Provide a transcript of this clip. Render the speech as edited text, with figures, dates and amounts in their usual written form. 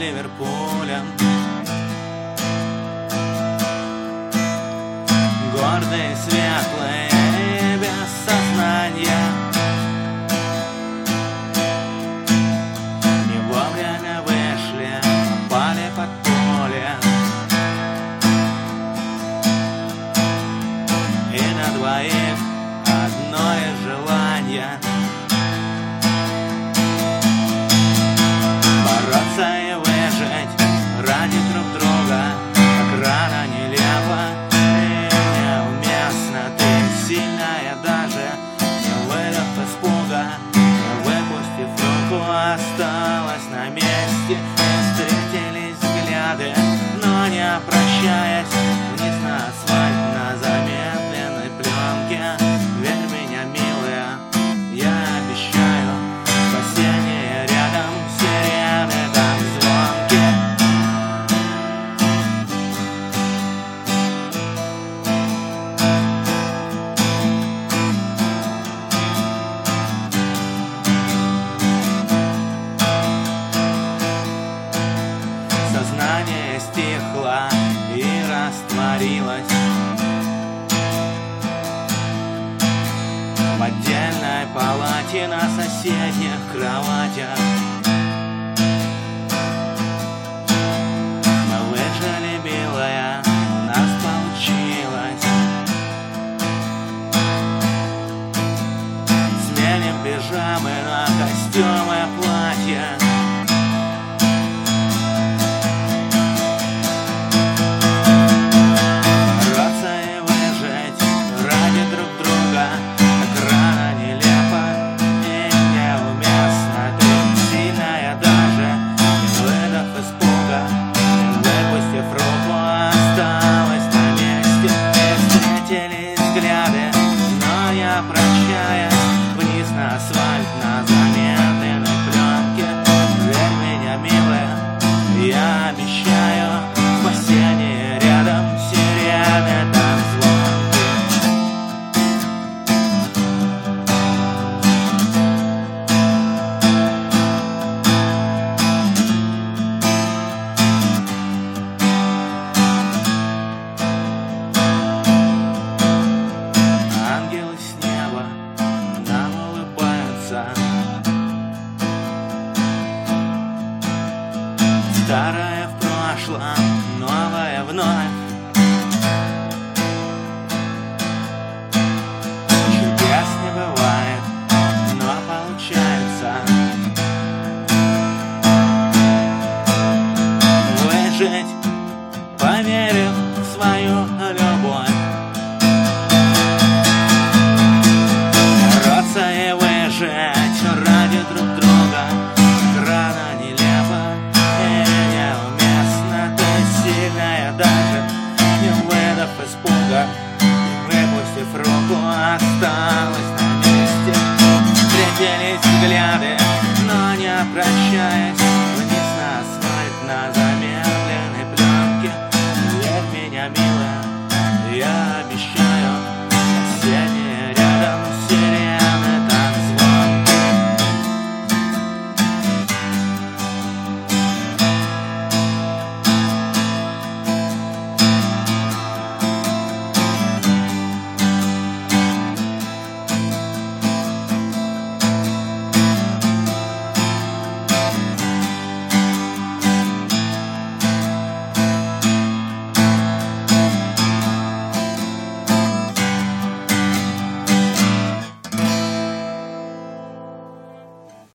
Ливерпулем. Гордые, светлые, без сознания, не вовремя вышли, попали под поле. И на двоих одно из желания бороться и выжить ради друг друга. Как рано, нелепо и неуместно. Ты сильная даже, не выдав испуга, не выпустив руку, осталась на месте. И встретились взгляды, но не прощаясь, вниз на асфальт на замедленной пленке. Верь меня, милая, я обещаю, спасение рядом, сирены там звонки. Сознание стихло и растворилось в отдельной палате на соседних кроватях. Мы выжили, милая, у нас получилось. Сменим пижамы на костюмы, платья. Бороться и выжить ради друг друга. Как рано, нелепо и неуместно. Ты сильная даже, не выдав испуга, не выпустив руку, осталась на месте. И встретились взгляды, но я прощаясь, вниз на асфальт на замедленной пленке. Верь меня, милая, я обещаю, спасение рядом, сирены там звонки. Ангелы с неба нам улыбаются. Старое в прошлом, новое вновь. Чудес не бывает, но получается выжить, поверив в свою любовь. Бороться и выжить ради друг друга. Как рано, нелепо и неуместно. Ты сильная даже, не выдав испуга, не выпустив руку, осталась на месте. Встретились взгляды, но не прощаясь,